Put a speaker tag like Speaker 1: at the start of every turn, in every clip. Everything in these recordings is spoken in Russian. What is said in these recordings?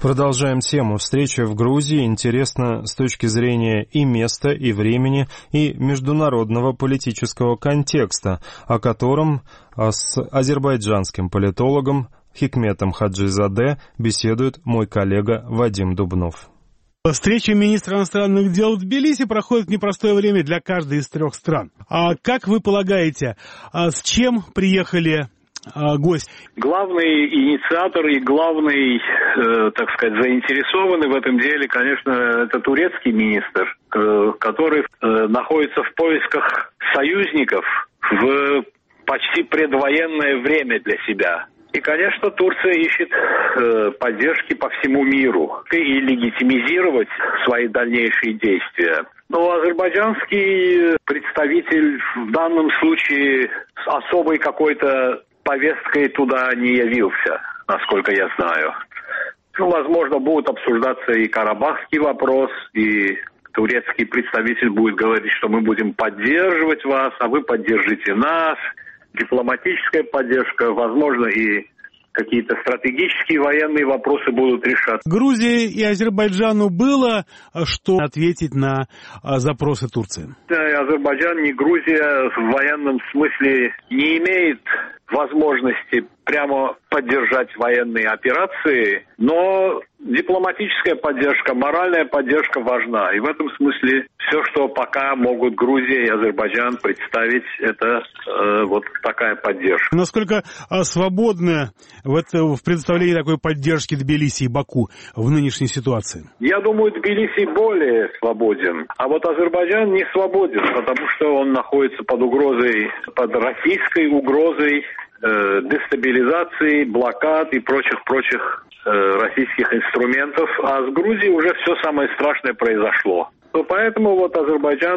Speaker 1: Продолжаем тему. Встреча в Грузии интересна с точки зрения и места, и времени, и международного политического контекста, о котором с азербайджанским политологом Хикметом Хаджизаде беседует мой коллега Вадим Дубнов.
Speaker 2: Встреча министра иностранных дел в Тбилиси проходит в непростое время для каждой из трех стран. А как вы полагаете, с чем приехали гость?
Speaker 3: Главный инициатор и главный, так сказать, заинтересованный в этом деле, конечно, это турецкий министр, который находится в поисках союзников в почти предвоенное время для себя. И, конечно, Турция ищет поддержки по всему миру и легитимизировать свои дальнейшие действия. Но азербайджанский представитель в данном случае с особой какой-то повесткой туда не явился, насколько я знаю. Возможно, будет обсуждаться и карабахский вопрос, и турецкий представитель будет говорить, что мы будем поддерживать вас, а вы поддержите нас. Дипломатическая поддержка, возможно, и какие-то стратегические военные вопросы будут решаться.
Speaker 2: Грузии и Азербайджану было что ответить на запросы Турции?
Speaker 3: Азербайджан, ни Грузия в военном смысле не имеет возможности прямо поддержать военные операции, но дипломатическая поддержка, моральная поддержка важна. И в этом смысле все, что пока могут Грузия и Азербайджан представить, это вот такая поддержка.
Speaker 2: Насколько свободны в представлении такой поддержки Тбилиси и Баку в нынешней ситуации?
Speaker 3: Я думаю, Тбилиси более свободен, а вот Азербайджан не свободен, потому что он находится под угрозой, под российской угрозой дестабилизации, блокад и прочих российских инструментов, а с Грузией уже все самое страшное произошло. Поэтому вот Азербайджан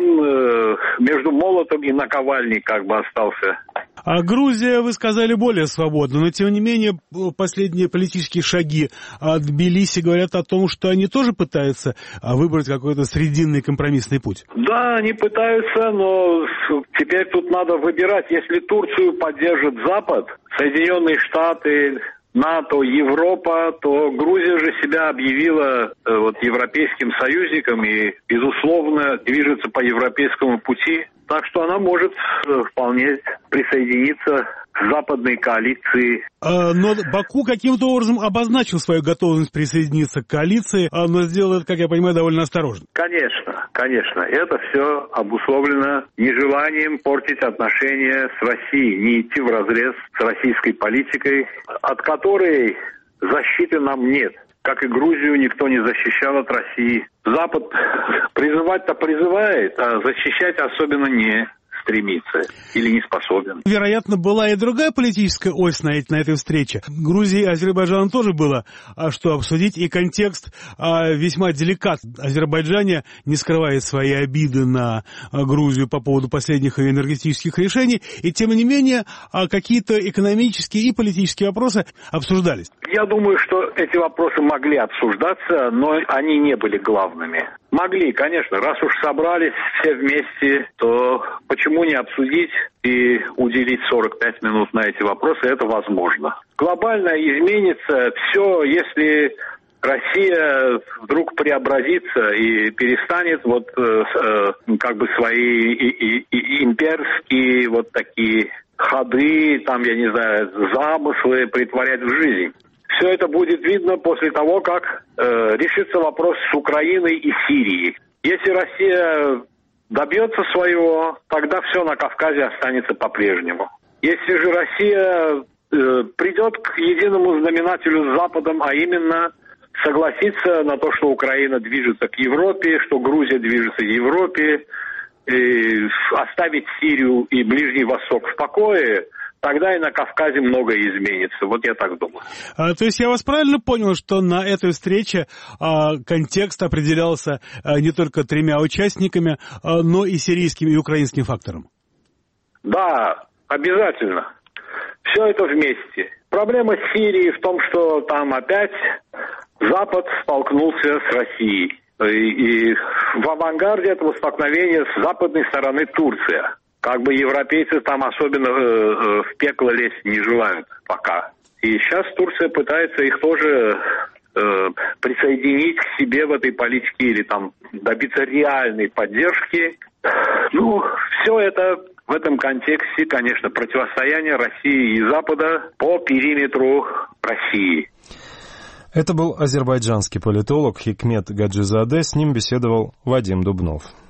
Speaker 3: между молотом и наковальней как бы остался.
Speaker 2: А Грузия, вы сказали, более свободна, но тем не менее последние политические шаги Тбилиси говорят о том, что они тоже пытаются выбрать какой-то срединный компромиссный путь.
Speaker 3: Да, они пытаются, но теперь тут надо выбирать. Если Турцию поддержит Запад, Соединенные Штаты, НАТО, Европа, то Грузия же себя объявила европейским союзником и, безусловно, движется по европейскому пути. Так что она может вполне присоединиться к западной коалиции.
Speaker 2: Но Баку каким-то образом обозначил свою готовность присоединиться к коалиции, но сделал это, как я понимаю, довольно осторожно.
Speaker 3: Конечно. Это все обусловлено нежеланием портить отношения с Россией, не идти вразрез с российской политикой, от которой защиты нам нет. Как и Грузию никто не защищал от России. Запад призывать-то призывает, а защищать особенно не стремится или не способен.
Speaker 2: Вероятно, была и другая политическая ось на этой встрече. Грузии и Азербайджану тоже было что обсудить, и контекст весьма деликатный. Азербайджан не скрывает свои обиды на Грузию по поводу последних ее энергетических решений, и тем не менее какие-то экономические и политические вопросы обсуждались.
Speaker 3: Я думаю, что эти вопросы могли обсуждаться, но они не были главными. Могли, конечно, раз уж собрались все вместе, то почему не обсудить и уделить 45 минут на эти вопросы, это возможно. Глобально изменится все, если Россия вдруг преобразится и перестанет свои имперские такие ходы, замыслы притворять в жизнь. Все это будет видно после того, как решится вопрос с Украиной и Сирией. Если Россия добьется своего, тогда все на Кавказе останется по-прежнему. Если же Россия придет к единому знаменателю с Западом, а именно согласиться на то, что Украина движется к Европе, что Грузия движется к Европе, и оставить Сирию и Ближний Восток в покое, тогда и на Кавказе многое изменится. Вот я так думаю.
Speaker 2: То есть я вас правильно понял, что на этой встрече контекст определялся не только тремя участниками, но и сирийским и украинским фактором? Да,
Speaker 3: обязательно. Все это вместе. Проблема Сирии в том, что там опять Запад столкнулся с Россией. И в авангарде этого столкновения с западной стороны Турция. Как бы европейцы там особенно в пекло лезть не желают пока. И сейчас Турция пытается их тоже присоединить к себе в этой политике или там добиться реальной поддержки. Ну, все это в этом контексте, конечно, противостояние России и Запада по периметру России.
Speaker 1: Это был азербайджанский политолог Хикмет Гаджизаде, с ним беседовал Вадим Дубнов.